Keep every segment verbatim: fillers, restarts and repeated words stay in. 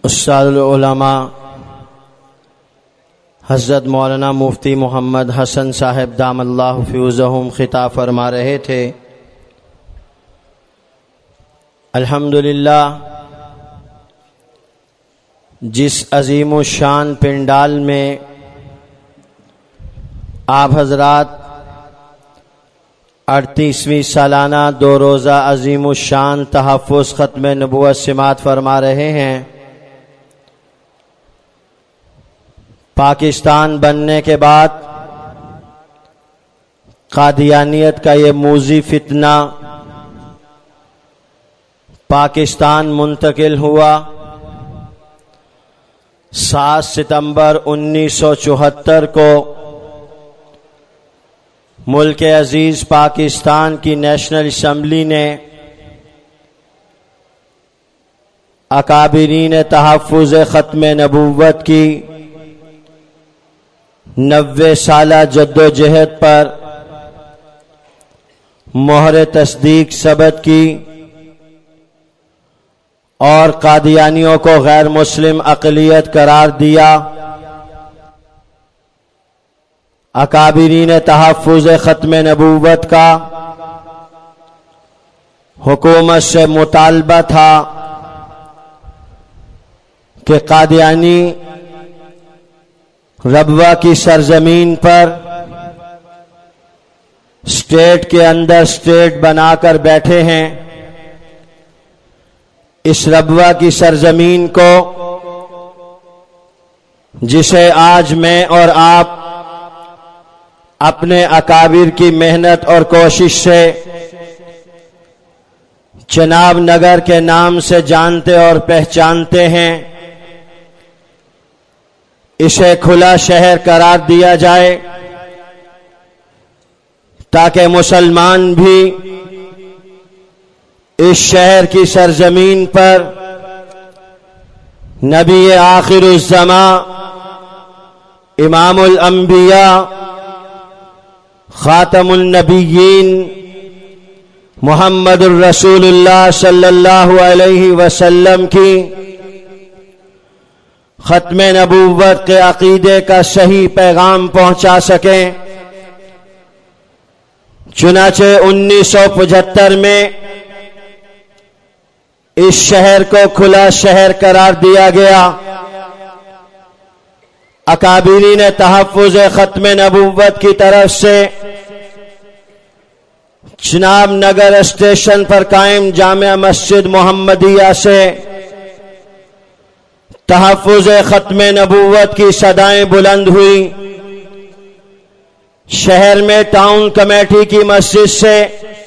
استاد العلماء حضرت مولانا مفتی محمد حسن صاحب دام اللہ فیوزہم خطاب فرما رہے تھے۔ الحمدللہ جس عظیم الشان پنڈال میں آپ حضرات اڑتیسویں سالانہ دو روزہ عظیم الشان تحفظ ختم نبوت سماعت فرما رہے ہیں، پاکستان بننے کے بعد قادیانیت کا یہ موذی فتنہ پاکستان منتقل ہوا۔ سات ستمبر انیس سو چوہتر کو ملک عزیز پاکستان کی نیشنل اسمبلی نے اکابرین تحفظ ختم نبوت کی نوے سالہ جد و جہد پر مہر تصدیق ثبت کی اور قادیانیوں کو غیر مسلم اقلیت قرار دیا۔ اکابرین تحفظ ختم نبوت کا حکومت سے مطالبہ تھا کہ قادیانی ربوہ کی سرزمین پر اسٹیٹ کے اندر اسٹیٹ بنا کر بیٹھے ہیں، اس ربوہ کی سرزمین کو جسے آج میں اور آپ اپنے اکابر کی محنت اور کوشش سے چناب نگر کے نام سے جانتے اور پہچانتے ہیں، اسے کھلا شہر قرار دیا جائے تاکہ مسلمان بھی اس شہر کی سرزمین پر نبی آخر الزماں امام الانبیاء خاتم النبیین محمد الرسول اللہ صلی اللہ علیہ وسلم کی ختم نبوت کے عقیدے کا صحیح پیغام پہنچا سکیں۔ چنانچہ انیس سو پچہتر میں اس شہر کو کھلا شہر قرار دیا گیا۔ اکابرین تحفظ ختم نبوت کی طرف سے چناب نگر اسٹیشن پر قائم جامع مسجد محمدیہ سے تحفظ ختم نبوت کی صدائیں بلند ہوئی۔ شہر میں ٹاؤن کمیٹی کی مسجد سے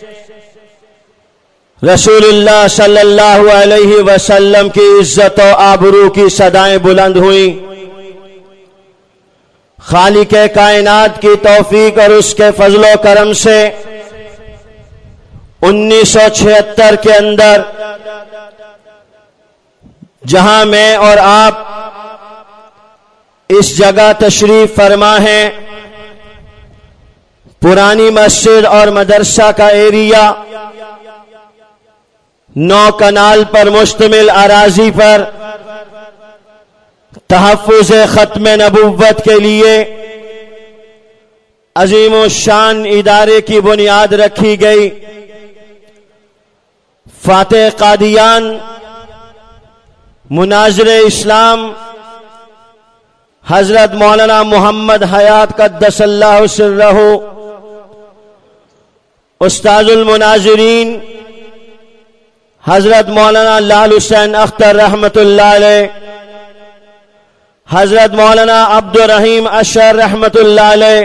رسول اللہ صلی اللہ علیہ وسلم کی عزت و آبرو کی صدائیں بلند ہوئیں۔ خالق کائنات کی توفیق اور اس کے فضل و کرم سے انیس سو چھہتر کے اندر جہاں میں اور آپ اس جگہ تشریف فرما ہیں، پرانی مسجد اور مدرسہ کا ایریا نو کنال پر مشتمل اراضی پر تحفظ ختم نبوت کے لیے عظیم الشان ادارے کی بنیاد رکھی گئی۔ فاتح قادیان مناظر اسلام حضرت مولانا محمد حیات قدس اللہ سرہ، استاذ المناظرین حضرت مولانا لال حسین اختر رحمت اللہ علیہ، حضرت مولانا عبد الرحیم اشر رحمت اللہ علیہ،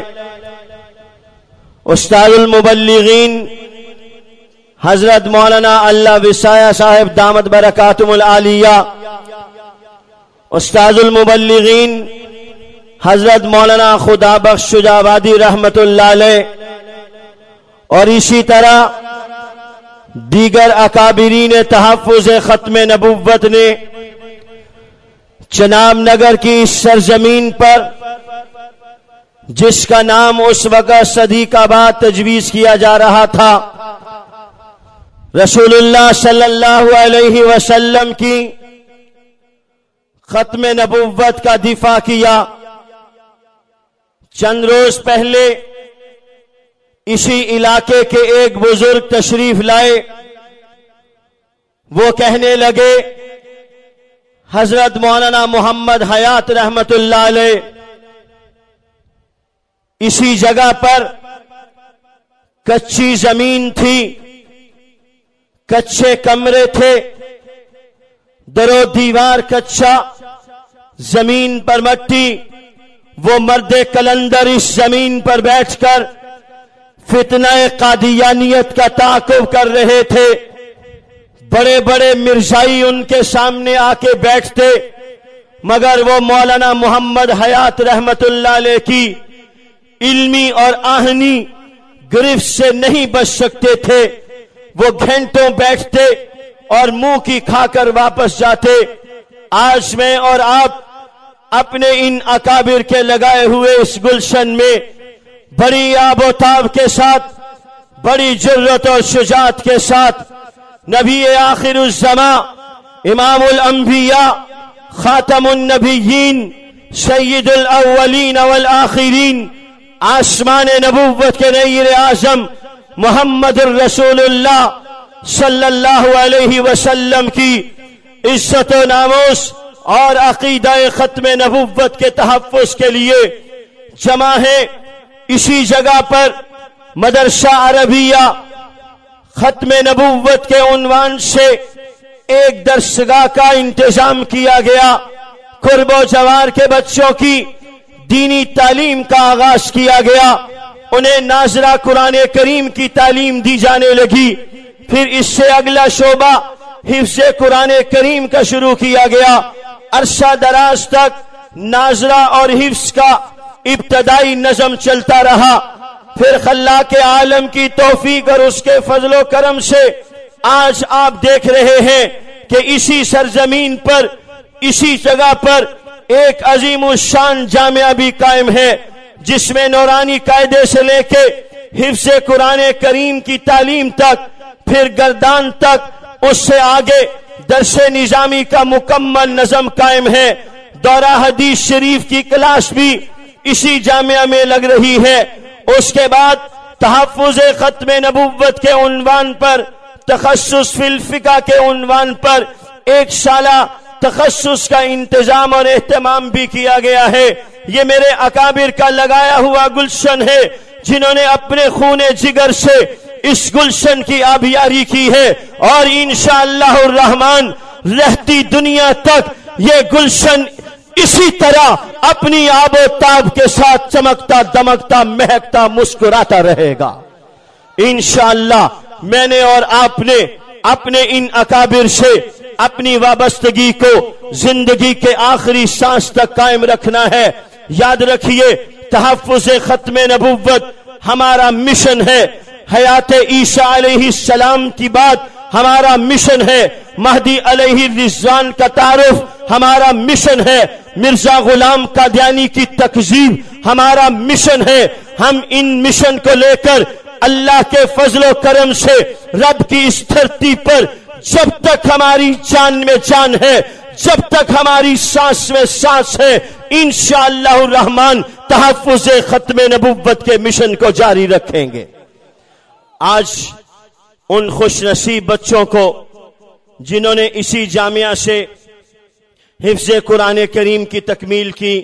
استاذ المبلغین حضرت مولانا اللہ وسایہ صاحب دامت برکاتہم العالیہ، استاذ المبلغین حضرت مولانا خدا بخش شجاعبادی رحمت اللہ علیہ، اور اسی طرح دیگر اکابرین تحفظ ختم نبوت نے چناب نگر کی اس سرزمین پر جس کا نام اس وقت صدیق آباد تجویز کیا جا رہا تھا، رسول اللہ صلی اللہ علیہ وسلم کی ختم نبوت کا دفاع کیا۔ چند روز پہلے اسی علاقے کے ایک بزرگ تشریف لائے، وہ کہنے لگے حضرت مولانا محمد حیات رحمت اللہ علیہ اسی جگہ پر کچی زمین تھی، کچے کمرے تھے، در و دیوار کچا، زمین پر مٹی، وہ مرد کلندر اس زمین پر بیٹھ کر فتنہ قادیانیت کا تعاقب کر رہے تھے۔ بڑے بڑے مرزائی ان کے سامنے آ کے بیٹھتے، مگر وہ مولانا محمد حیات رحمت اللہ علیہ کی علمی اور آہنی گرفت سے نہیں بچ سکتے تھے۔ وہ گھنٹوں بیٹھتے اور منہ کی کھا کر واپس جاتے۔ آج میں اور آپ اپنے ان اکابر کے لگائے ہوئے اس گلشن میں بڑی آب و تاب کے ساتھ، بڑی جرت اور شجاعت کے ساتھ نبی آخر الزماں، امام الانبیاء، خاتم النبیین، سید الاولین والآخرین، آسمان نبوت کے نیر اعظم محمد الرسول اللہ صلی اللہ علیہ وسلم کی عزت و ناموس اور عقیدہ ختم نبوت کے تحفظ کے لیے جمع ہے۔ اسی جگہ پر مدرسہ عربیہ ختم نبوت کے عنوان سے ایک درسگاہ کا انتظام کیا گیا۔ قرب و جوار کے بچوں کی دینی تعلیم کا آغاز کیا گیا، انہیں ناظرہ قرآن کریم کی تعلیم دی جانے لگی۔ پھر اس سے اگلا شعبہ حفظ قرآن کریم کا شروع کیا گیا۔ عرصہ دراز تک ناظرہ اور حفظ کا ابتدائی نظم چلتا رہا، پھر خلاق عالم کی توفیق اور اس کے فضل و کرم سے آج آپ دیکھ رہے ہیں کہ اسی سرزمین پر، اسی جگہ پر ایک عظیم الشان جامعہ بھی قائم ہے، جس میں نورانی قاعدے سے لے کے حفظ قرآن کریم کی تعلیم تک، پھر گردان تک، اس سے آگے درس نظامی کا مکمل نظم قائم ہے۔ دورہ حدیث شریف کی کلاس بھی اسی جامعہ میں لگ رہی ہے۔ اس کے بعد تحفظ ختم نبوت کے عنوان پر، تخصص فی الفقہ کے عنوان پر ایک سالہ تخصص کا انتظام اور اہتمام بھی کیا گیا ہے۔ یہ میرے اکابر کا لگایا ہوا گلشن ہے، جنہوں نے اپنے خون جگر سے اس گلشن کی آبیاری کی ہے، اور انشاءاللہ الرحمن رہتی دنیا تک یہ گلشن اسی طرح اپنی آب و تاب کے ساتھ چمکتا دمکتا مہکتا مسکراتا رہے گا انشاءاللہ۔ میں نے اور آپ نے اپنے ان اکابر سے اپنی وابستگی کو زندگی کے آخری سانس تک قائم رکھنا ہے۔ یاد رکھیے، تحفظ ختم نبوت ہمارا مشن ہے۔ حیات عیسیٰ علیہ السلام کی بات ہمارا مشن ہے۔ مہدی علیہ الرضوان کا تعارف ہمارا مشن ہے۔ مرزا غلام قادیانی کی تکذیب ہمارا مشن ہے۔ ہم ان مشن کو لے کر اللہ کے فضل و کرم سے رب کی اس دھرتی پر جب تک ہماری جان میں جان ہے، جب تک ہماری سانس میں سانس ہے، انشاءاللہ الرحمن تحفظ ختم نبوت کے مشن کو جاری رکھیں گے۔ آج ان خوش نصیب بچوں کو جنہوں نے اسی جامعہ سے حفظ قرآن کریم کی تکمیل کی،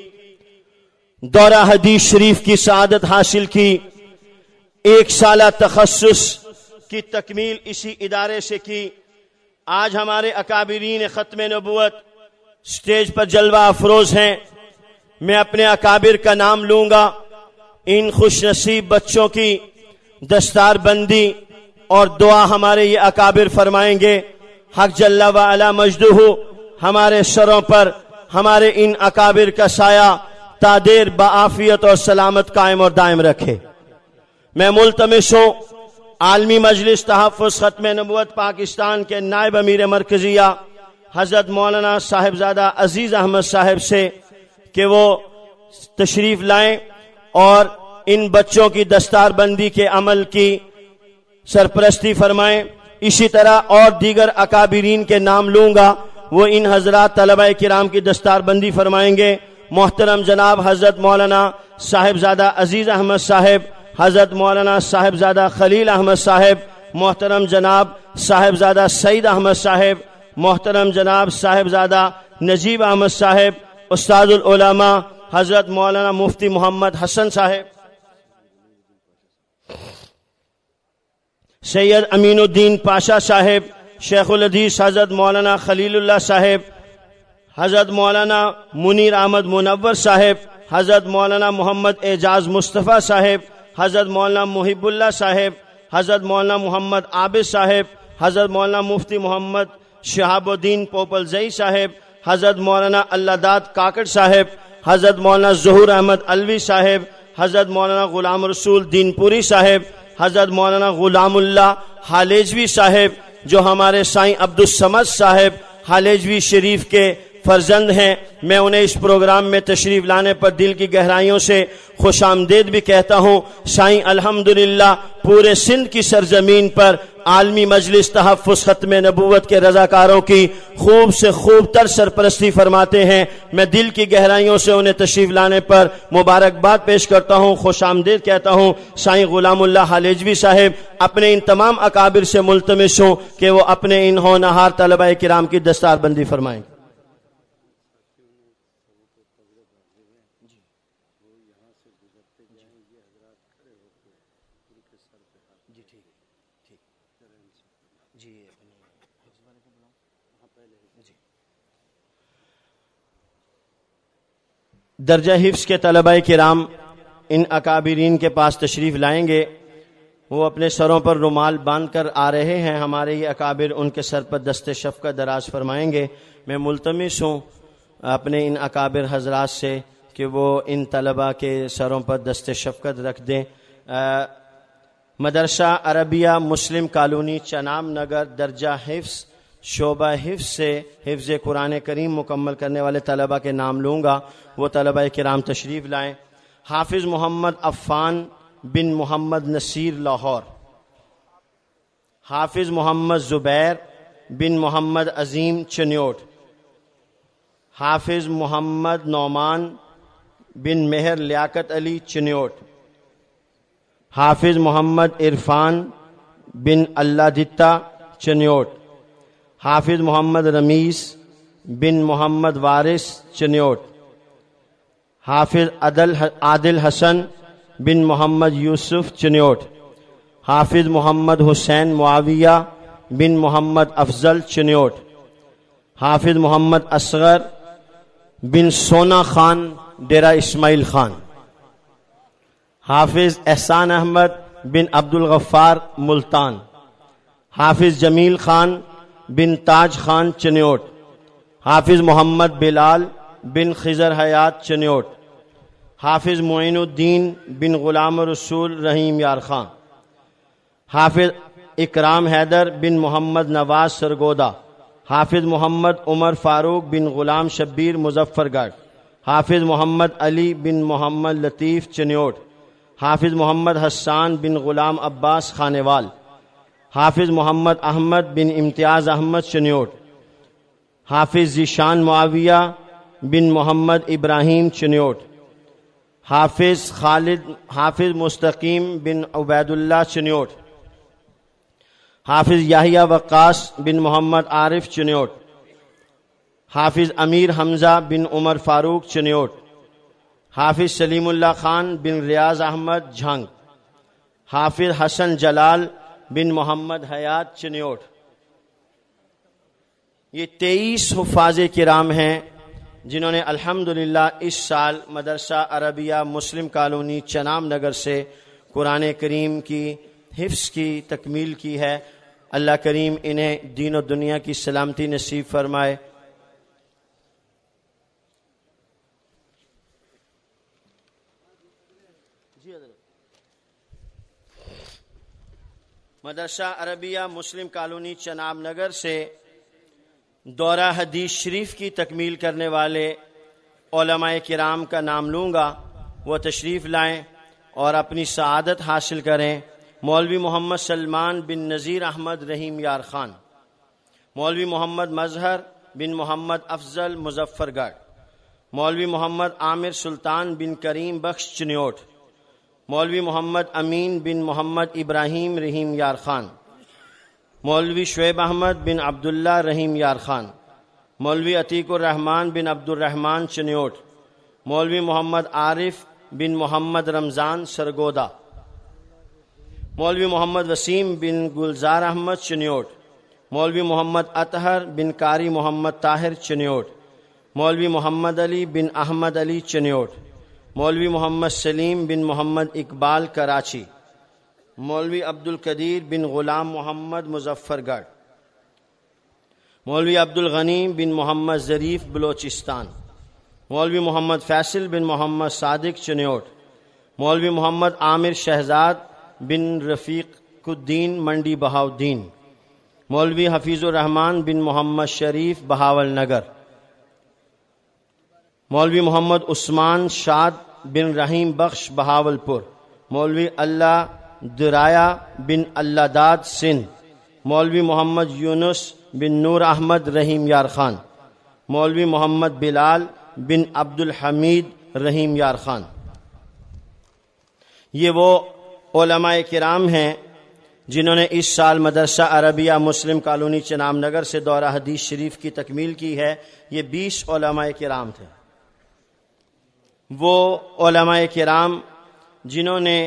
دورہ حدیث شریف کی سعادت حاصل کی، ایک سالہ تخصص کی تکمیل اسی ادارے سے کی، آج ہمارے اکابرین ختم نبوت سٹیج پر جلوہ افروز ہیں۔ میں اپنے اکابر کا نام لوں گا، ان خوش نصیب بچوں کی دستار بندی اور دعا ہمارے یہ اکابر فرمائیں گے۔ حق جل و علا مجدہ ہمارے سروں پر ہمارے ان اکابر کا سایہ تا دیر بعافیت اور سلامت قائم اور دائم رکھے۔ میں ملتمس ہوں عالمی مجلس تحفظ ختم نبوت پاکستان کے نائب امیر مرکزیہ حضرت مولانا صاحبزادہ عزیز احمد صاحب سے کہ وہ تشریف لائیں اور ان بچوں کی دستار بندی کے عمل کی سرپرستی فرمائیں۔ اسی طرح اور دیگر اکابرین کے نام لوں گا، وہ ان حضرات طلبہ کرام کی دستار بندی فرمائیں گے۔ محترم جناب حضرت مولانا صاحبزادہ عزیز احمد صاحب، حضرت مولانا صاحبزادہ خلیل احمد صاحب، محترم جناب صاحبزادہ سعید احمد صاحب، محترم جناب صاحبزادہ نجیب احمد صاحب، استاد العلماء حضرت مولانا مفتی محمد حسن صاحب، سید امین الدین پاشا صاحب، شیخ الحدیث حضرت مولانا خلیل اللہ صاحب، حضرت مولانا منیر احمد منور صاحب، حضرت مولانا محمد اعجاز مصطفیٰ صاحب، حضرت مولانا محب اللہ صاحب، حضرت مولانا محمد عابد صاحب، حضرت مولانا مفتی محمد شہاب الدین پوپلزئی صاحب، حضرت مولانا اللہ داد کاکڑ صاحب، حضرت مولانا ظہور احمد الوی صاحب، حضرت مولانا غلام رسول دین پوری صاحب، حضرت مولانا غلام اللہ حالیجوی صاحب جو ہمارے سائیں عبدالصمد صاحب حالیجوی شریف کے فرزند ہیں۔ میں انہیں اس پروگرام میں تشریف لانے پر دل کی گہرائیوں سے خوش آمدید بھی کہتا ہوں۔ سائیں الحمدللہ پورے سندھ کی سرزمین پر عالمی مجلس تحفظ ختم نبوت کے رضاکاروں کی خوب سے خوب تر سرپرستی فرماتے ہیں۔ میں دل کی گہرائیوں سے انہیں تشریف لانے پر مبارکباد پیش کرتا ہوں، خوش آمدید کہتا ہوں۔ سائیں غلام اللہ حالیجوی صاحب اپنے ان تمام اکابر سے ملتمس ہوں کہ وہ اپنے ان ہونہار طلبہ کرام کی دستار بندی فرمائیں۔ درجہ حفظ کے طلبہ کرام ان اکابرین کے پاس تشریف لائیں گے۔ وہ اپنے سروں پر رومال باندھ کر آ رہے ہیں، ہمارے یہ اکابر ان کے سر پر دست شفقت دراز فرمائیں گے۔ میں ملتمس ہوں اپنے ان اکابر حضرات سے کہ وہ ان طلبہ کے سروں پر دست شفقت رکھ دیں۔ مدرسہ عربیہ مسلم کالونی چنام نگر درجہ حفظ شعبہ حفظ سے حفظ قرآن کریم مکمل کرنے والے طلبہ کے نام لوں گا، وہ طلبہ کرام تشریف لائیں۔ حافظ محمد عفان بن محمد نصیر لاہور، حافظ محمد زبیر بن محمد عظیم چنیوٹ، حافظ محمد نعمان بن مہر لیاقت علی چنیوٹ، حافظ محمد عرفان بن اللہ دتا چنیوٹ، حافظ محمد رمیز بن محمد وارث چنیوٹ، حافظ عدل عادل حسن بن محمد یوسف چنیوٹ، حافظ محمد حسین معاویہ بن محمد افضل چنیوٹ، حافظ محمد اصغر بن سونا خان ڈیرہ اسماعیل خان، حافظ احسان احمد بن عبد الغفار ملتان، حافظ جمیل خان بن تاج خان چنیوٹ، حافظ محمد بلال بن خضر حیات چنیوٹ، حافظ معین الدین بن غلام رسول رحیم یار خان، حافظ اکرام حیدر بن محمد نواز سرگودا، حافظ محمد عمر فاروق بن غلام شبیر مظفر گڑھ، حافظ محمد علی بن محمد لطیف چنیوٹ، حافظ محمد حسان بن غلام عباس خانیوال، حافظ محمد احمد بن امتیاز احمد چنیوٹ، حافظ ذیشان معاویہ بن محمد ابراہیم چنیوٹ، حافظ خالد حافظ مستقیم بن عبید اللہ چنیوٹ، حافظ یحییٰ وقاص بن محمد عارف چنیوٹ، حافظ امیر حمزہ بن عمر فاروق چنیوٹ، حافظ سلیم اللہ خان بن ریاض احمد جھنگ، حافظ حسن جلال بن محمد حیات چنیوٹ۔ یہ تیئیس حفاظ کرام ہیں جنہوں نے الحمدللہ اس سال مدرسہ عربیہ مسلم کالونی چنام نگر سے قرآن کریم کی حفظ کی تکمیل کی ہے۔ اللہ کریم انہیں دین و دنیا کی سلامتی نصیب فرمائے۔ مدرسہ عربیہ مسلم کالونی چناب نگر سے دورہ حدیث شریف کی تکمیل کرنے والے علماء کرام کا نام لوں گا، وہ تشریف لائیں اور اپنی سعادت حاصل کریں۔ مولوی محمد سلمان بن نذیر احمد رحیم یار خان، مولوی محمد مظہر بن محمد افضل مظفر گڑھ، مولوی محمد عامر سلطان بن کریم بخش چنیوٹ، مولوی محمد امین بن محمد ابراہیم رحیم یار خان، مولوی شعیب احمد بن عبداللہ رحیم یار خان، مولوی عتیق الرحمان بن عبد الرحمان چنیوٹ، مولوی محمد عارف بن محمد رمضان سرگودا، مولوی محمد وسیم بن گلزار احمد چنیوٹ، مولوی محمد اطہر بن قاری محمد طاہر چنیوٹ، مولوی محمد علی بن احمد علی چنیوٹ، مولوی محمد سلیم بن محمد اقبال کراچی، مولوی عبد القدیر بن غلام محمد مظفر گڑھ، مولوی عبد الغنی بن محمد ظریف بلوچستان، مولوی محمد فیصل بن محمد صادق چنیوٹ، مولوی محمد عامر شہزاد بن رفیق الدین منڈی بہاؤدین، مولوی حفیظ الرحمان بن محمد شریف بہاول نگر، مولوی محمد عثمان شاد بن رحیم بخش بہاول پور، مولوی اللہ درایا بن اللہ داد سندھ، مولوی محمد یونس بن نور احمد رحیم یار خان، مولوی محمد بلال بن عبد الحمید رحیم یار خان۔ یہ وہ علماء کرام ہیں جنہوں نے اس سال مدرسہ عربیہ مسلم کالونی چنام نگر سے دورہ حدیث شریف کی تکمیل کی ہے۔ یہ بیس علماء کرام تھے، وہ علماء کرام جنہوں نے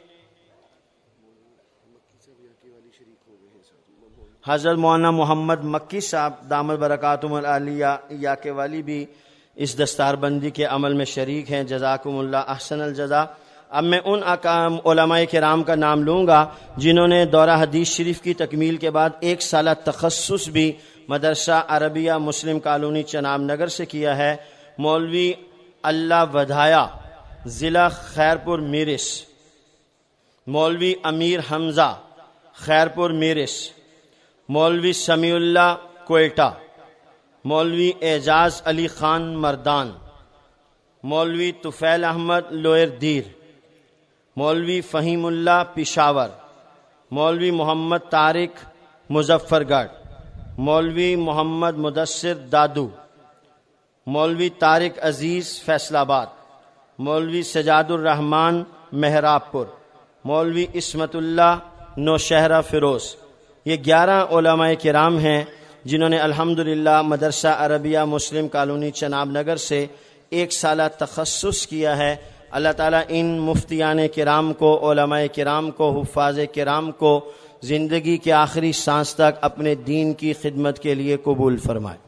حضرت مولانا محمد مکی صاحب دامت برکاتہم العالیہ یاکے والی بھی اس دستار بندی کے عمل میں شریک ہیں، جزاکم اللہ احسن الجزا۔ اب میں ان اقام علماء کرام کا نام لوں گا جنہوں نے دورہ حدیث شریف کی تکمیل کے بعد ایک سالہ تخصص بھی مدرسہ عربیہ مسلم کالونی چنام نگر سے کیا ہے۔ مولوی اللہ ودھایا ضلع خیرپور میرس، مولوی امیر حمزہ خیرپور میرس، مولوی سمیع اللہ کوئٹہ، مولوی اعجاز علی خان مردان، مولوی طفیل احمد لوئر دیر، مولوی فہیم اللہ پشاور، مولوی محمد طارق مظفر گڑھ، مولوی محمد مدثر دادو، مولوی طارق عزیز فیصل آباد، مولوی سجاد الرحمان مہراب پور، مولوی عصمت اللہ نوشہرہ فیروز۔ یہ گیارہ علماء کرام ہیں جنہوں نے الحمدللہ مدرسہ عربیہ مسلم کالونی چناب نگر سے ایک سالہ تخصص کیا ہے۔ اللہ تعالیٰ ان مفتیان کرام کو، علماء کرام کو، حفاظ کرام کو زندگی کے آخری سانس تک اپنے دین کی خدمت کے لیے قبول فرمائے۔